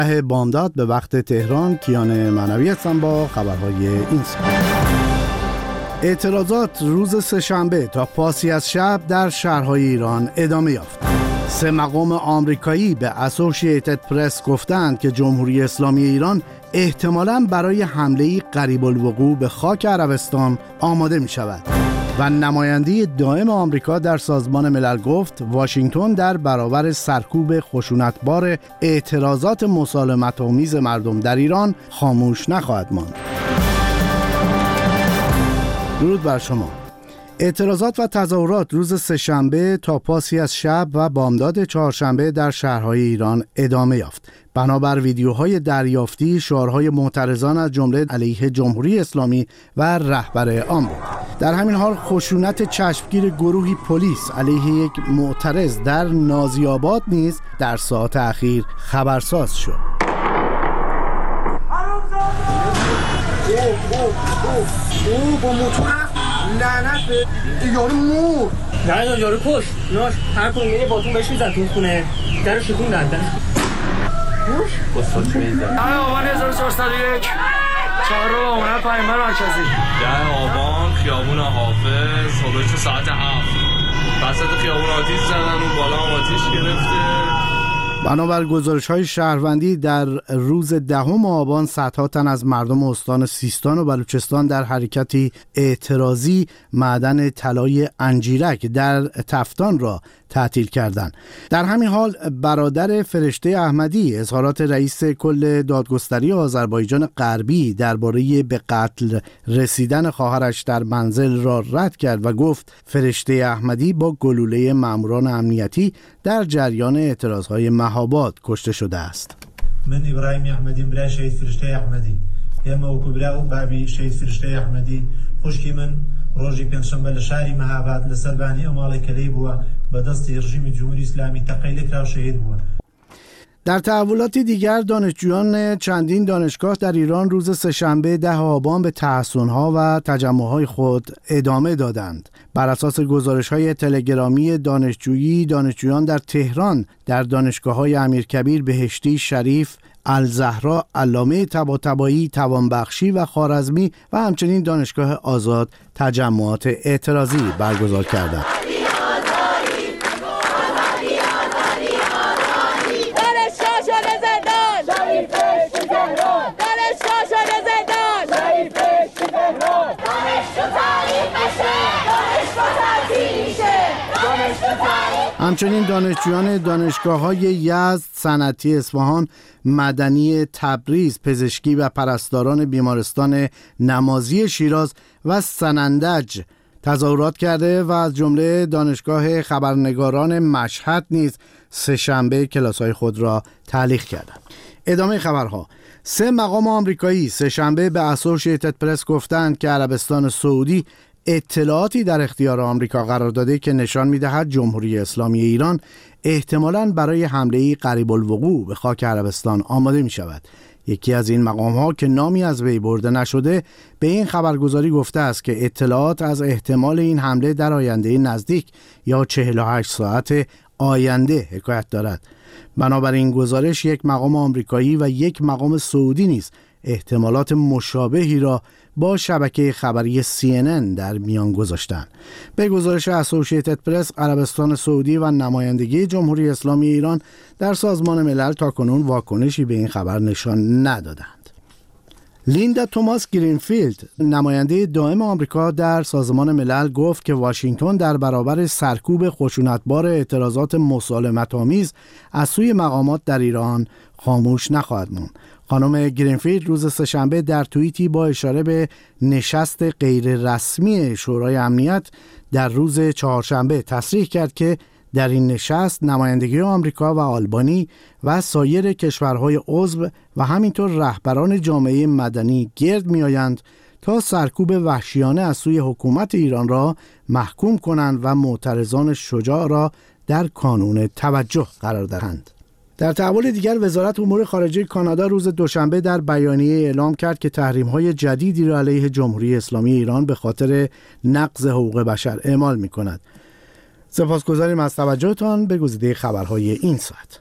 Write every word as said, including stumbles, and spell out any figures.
بامداد به وقت تهران. کیان معنوی هستم با خبرهای این ساعت. اعتراضات روز سه‌شنبه تا پاسی از شب در شهرهای ایران ادامه یافت. سه مقام آمریکایی به اسوسییتد پرس گفتند که جمهوری اسلامی ایران احتمالاً برای حمله‌ای قریب الوقوع به خاک عربستان آماده می شود. و نماینده دائم آمریکا در سازمان ملل گفت واشنگتن در برابر سرکوب خشونتبار اعتراضات مسالمت‌آمیز مردم در ایران خاموش نخواهد ماند. درود بر شما. اعتراضات و تظاهرات روز سه‌شنبه تا پاسی از شب و بامداد چهارشنبه در شهرهای ایران ادامه یافت. بنابر ویدیوهای دریافتی، شعارهای معترضان از جمله علیه جمهوری اسلامی و رهبر آن بود. در همین حال خشونت چشمگیر گروهی پلیس علیه یک معترض در نازی‌آباد نیز در ساعات اخیر خبرساز شد. لعنت به یارو مور نه یارو کش ناش هر کنه یه باتون بهش میزن تو خونه در شکوندن در کش بسات چه میزن ده آبان هزار و چهارصد و یک چهارم آمونه پیمبر مرکزی ده آبان خیابون حافظ حدود ساعت هفت وسط خیابون آتیش زدن و بالا هم آتیش گرفته. بنابر گزارش‌های شهروندی در روز دهم آبان صدها تن از مردم استان سیستان و بلوچستان در حرکتی اعتراضی معدن طلای انجیرک در تفتان را تعطیل کردند. در همین حال برادر فرشته احمدی اظهارات رئیس کل دادگستری آذربایجان غربی درباره به قتل رسیدن خواهرش در منزل را رد کرد و گفت فرشته احمدی با گلوله ماموران امنیتی در جریان اعتراضهای مهاباد کشته شده است. من ابراهیم احمدی برای شهید فرشته احمدی اما وکبرا و بابی شهید فرشته احمدی خوشکی من روزی پنجشنبه لشهری مهاباد لسربانی امال کلی بوا به دست رژیم جمهوری اسلامی تقیل کرد و شهید بوا. در تحولاتی دیگر دانشجویان چندین دانشگاه در ایران روز سه‌شنبه ده آبان به تحصن‌ها و تجمع‌های خود ادامه دادند. بر اساس گزارش‌های تلگرامی دانشجویی، دانشجویان در تهران در دانشگاه‌های امیرکبیر، بهشتی، شریف، الزهرا، علامه طباطبایی، توانبخشی و خوارزمی و همچنین دانشگاه آزاد تجمعات اعتراضی برگزار کردند. همچنین دانشجویان دانشگاه‌های یزد، صنعتی اصفهان، مدنی تبریز، پزشکی و پرستاران بیمارستان نمازی شیراز و سنندج تظاهرات کرده و از جمله دانشگاه خبرنگاران مشهد نیز سه‌شنبه کلاس‌های خود را تعلیق کردند. ادامه خبرها. سه مقام آمریکایی سه‌شنبه به اسوسییتد پرس گفتند که عربستان سعودی اطلاعاتی در اختیار آمریکا قرار داده که نشان می‌دهد جمهوری اسلامی ایران احتمالاً برای حمله‌ای قریب الوقوع به خاک عربستان آماده می‌شود. یکی از این مقام‌ها که نامی از وی برده نشده به این خبرگزاری گفته است که اطلاعات از احتمال این حمله در آینده نزدیک یا چهل و هشت ساعت آینده حکایت دارد. بنابراین گزارش یک مقام آمریکایی و یک مقام سعودی نیز احتمالات مشابهی را با شبکه خبری سی ان ان در میان گذاشتند. به گزارش اسوسییتد پرس، عربستان سعودی و نمایندگی جمهوری اسلامی ایران در سازمان ملل تاکنون واکنشی به این خبر نشان ندادند. لیندا توماس گرینفیلد، نماینده دائم آمریکا در سازمان ملل، گفت که واشنگتن در برابر سرکوب خشونتبار اعتراضات مسالمت‌آمیز از سوی مقامات در ایران خاموش نخواهد ماند. خانم گرینفیلد روز سه‌شنبه در توییتی با اشاره به نشست غیر رسمی شورای امنیت در روز چهارشنبه تصریح کرد که در این نشست نمایندگی آمریکا و آلبانی و سایر کشورهای عضو و همینطور رهبران جامعه مدنی گرد می‌آیند تا سرکوب وحشیانه از سوی حکومت ایران را محکوم کنند و معترضان شجاع را در کانون توجه قرار دهند. در تحول دیگر، وزارت امور خارجه کانادا روز دوشنبه در بیانیه اعلام کرد که تحریم‌های جدیدی را علیه جمهوری اسلامی ایران به خاطر نقض حقوق بشر اعمال می‌کند. سپاسگزاریم از توجهتان به گزیده خبرهای این ساعت.